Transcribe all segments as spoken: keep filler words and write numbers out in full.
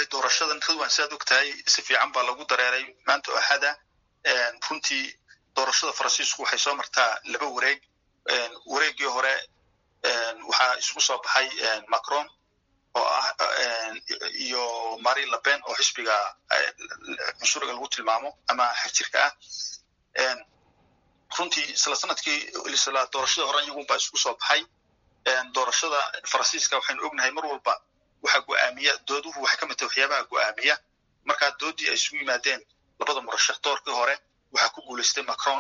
wallahi doorashadan Ridwan saad ogtahay si fiican baa lagu dareeray maanta oo hada een runtii doorashada Faransiisku waxay soo martaa laba wareeg een wareegii hore een waxa isku soo baxay een Macron oo ah iyo Marine Le Pen oo xisbiga cunsurga lagu tilmaamo ama xirjirka ah een runtii isla sanadkii isla doorashada hore iyagu baa isku soo baxay een doorashada Faransiiska waxaan ognahay mar walba waxa go'aamiya dooduhu waxa ka mid ah waxyaabaha go'aamiya marka doodii ay isugu yimaadeen labada murashax doorkii hore waxa ku guuleystay Macron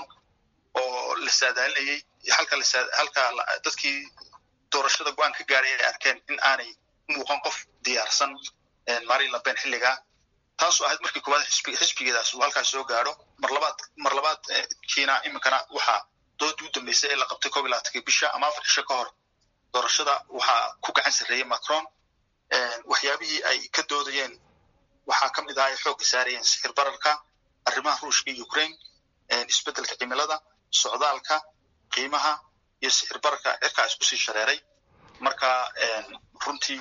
oo la saadaalinayay halka la halka dadkii doorashada go'aan ka gaaray ay arkeen in aanay muuqan qof diyaarsan een Marine Le Pen xilliga taas oo ahayd markii koowaad xisbiga xisbigeedaas uu halkaas soo gaaro mar labaad mar labaad Kiina iminkana waxa dood u dambeysay ee la qabtay koob iyo labaatan bisha ama afar bisha ka hor doorashada waxa ku gacan sareeyay Macron een waxyaabihii ay ka doodayeen waxa ka mid ah xoog saarayeen sixir bararka arrimaha Ruushka iyo Ukraine een isbeddelka cimilada socdaalka qiimaha iyo sixir bararka cirka isku sii shareeray marka een runtii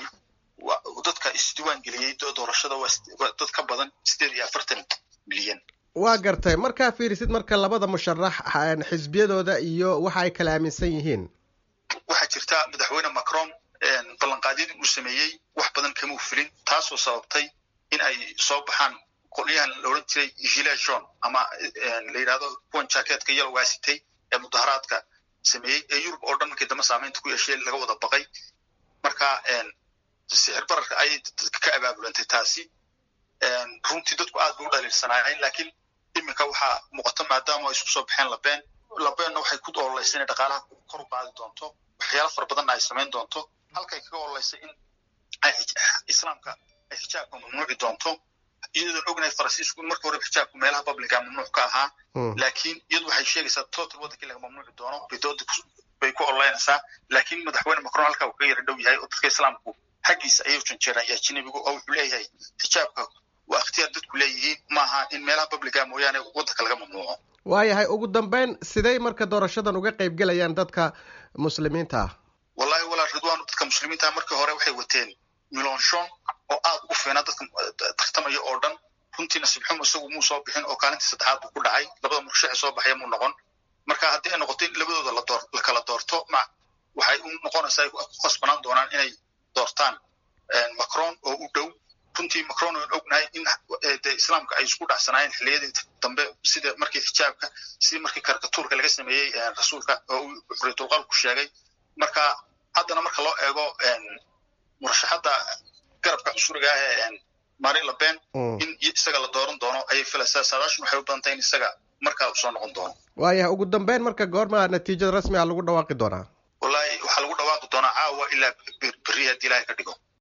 dadka isdiiwaan galiyay doorashada waa dad ka badan sideed iyo afartan milyan waa gartay marka fiirisid marka labada musharax xisbiyadooda iyo waxa ay kala aaminsan yihiin waxa jirta madaxweyne Macron een ballanqaadidii uu sameeyay wax badan kama fulin taas oo sababtay in ay soo baxaan qoliyahan la oran jiray Gilets jaunes ama la yiraahdo kuwan jaakeetka yellow waasitay ee mudaharaadka sameeyay ee Yurub oo dhan markii dama saameynta ku yeeshay laga wada baqay marka een sicir bararka ay ka abaabulantay taasi een runtii dadku aad u dhaliilsanaayeen laakiin iminka waxa muuqata maadaama ay isku soo baxeen Le Pen Le Pen waxay ku dooleysay dhaqaalaha kor u qaadi doonto waxyaalo far badan ay sameyn doonto halkay kaga ooleysay in ay islaamka ay xijaabka mamnuuci doonto iyadoo ognahay Faransiisku markii hore xijaabku meelaha public ah mamnuuc ka ahaa laakiin iyadu waxay sheegaysaa total waddanka laga mamnuuci doono bidooda bay ku oleynaysaa laakiin madaxweyne Macron halka uu ka yar dhow yahay oo dadka islaamku xaqiisa ayuu janjeeraa yaa jinabigu oo wuxuu leeyahay xijaabka waa ikhtiyaar dadku leeyihiin maaha in meelaha public ah mooyaane waddanka laga mamnuuco waayahay ugu dambeyn sidee marka doorashadan uga qayb galayaan dadka muslimiinta ah wallahi wala Ridwan dadka muslimiinta markii hore waxay wateen Mélenchon oo aad u fiicnaa dadka tartamaya oo dhan runtii nasiib xumo isagu muu soo bixin oo kaalinta saddexaad ku dhacay labada murashax soo baxay muu noqon marka haddii ay noqotay labadooda la door la kala doorto ma waxay u noqonaysaa ku qasbanaan doonaan inay doortaan Macron oo u dhow runtii Macron oo ognahay in islaamka ay isku dhacsanaayeen xilliyadii dambe sida markii xijaabka sida markii karikatuurka laga sameeyay rasuulka oo xuriyatul qalb ku sheegay marka haddana marka loo eego murashaxada garabka cusuriga ah ee Marine Le Pen in isaga la dooran doono ay filaysaa saadaashu waxay u badan tahay in isaga marka uu soo noqon doono waayahay ugu dambeyn marka goorma natiijada rasmi ah lagu dhawaaqi doonaa wallahi waxa lagu dhawaaqi doonaa caawa ilaa beriyaha Ilaahay ka dhigo